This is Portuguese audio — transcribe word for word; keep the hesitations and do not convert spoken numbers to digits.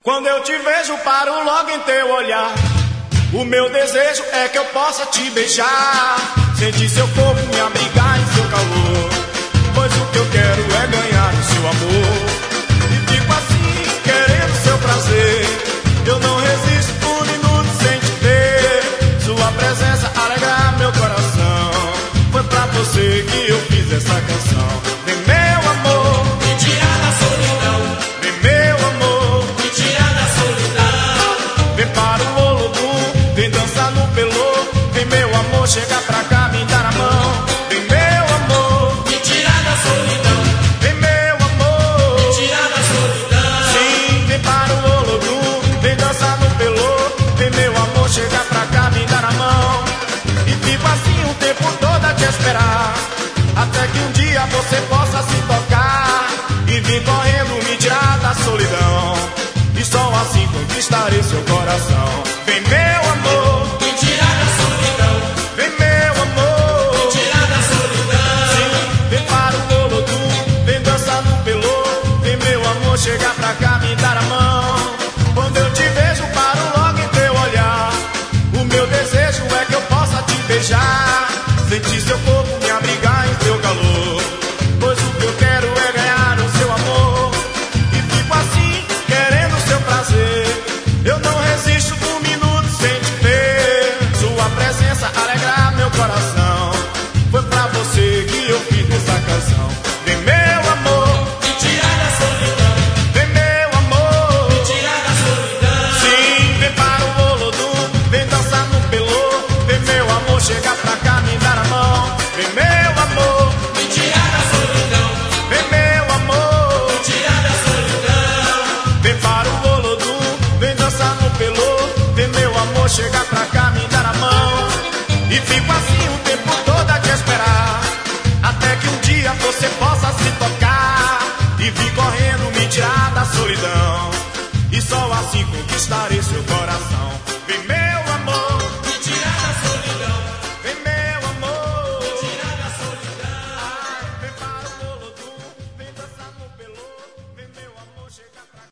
Quando eu te vejo, paro logo em teu olhar. O meu desejo é que eu possa te beijar, sentir seu corpo, me abrigar em seu calor, pois o que eu quero é ganhar o seu amor. E fico assim, querendo seu prazer. Eu não resisto por um minuto sem te ver. Sua presença alegra meu coração. Foi pra você que eu fiz essa canção. Vem meu amor, me tirar da solidão. vem meu amor, me tirar da solidão. vem para o Olodum, vem dançar no pelô. Vem meu amor, chega pra cá, me dá na mão. Vem meu amor, me tirar da solidão. vem meu amor, me tirar da solidão. sim, vem para o Olodum, vem dançar no pelô. Vem meu amor, chega pra cá, me dá na mão. E fico assim o tempo todo a te esperar, até que um dia você possa se tocar e vir correndo me tirar da solidão. E só assim conquistarei seu coração. Vem meu amor, Me tirar da solidão. vem meu amor, Me tirar da solidão. sim, vem para o Olodum, vem dançar no pelô. Vem meu amor, chega pra cá, me dar a mão. Quando eu te vejo, paro logo em teu olhar. O meu desejo é que eu possa te beijar, sentir seu corpo, me abrigar em teu calor, pois o que eu quero é ganhar o seu amor. E fico assim, querendo seu prazer. Eu não resisto por um minuto sem te ver. Sua presença alegra meu coração. Foi pra você que eu fiz essa canção. Vem meu amor, Me tirar da solidão. vem meu amor, Me tirar da solidão. sim, vem para o Olodum, vem dançar no pelô. Vem meu amor, chega pra cá, me dá na mão. Vem meu amor, Me tirar da solidão. vem meu amor, Me tirar da solidão. vem para o Olodum, vem dançar no pelô. Vem meu amor, chega pra cá, me dá na mão. E fico assim o tempo todo a te esperar, até que um dia você possa se tocar e vir correndo me tirar da solidão. E só assim conquistarei seu coração.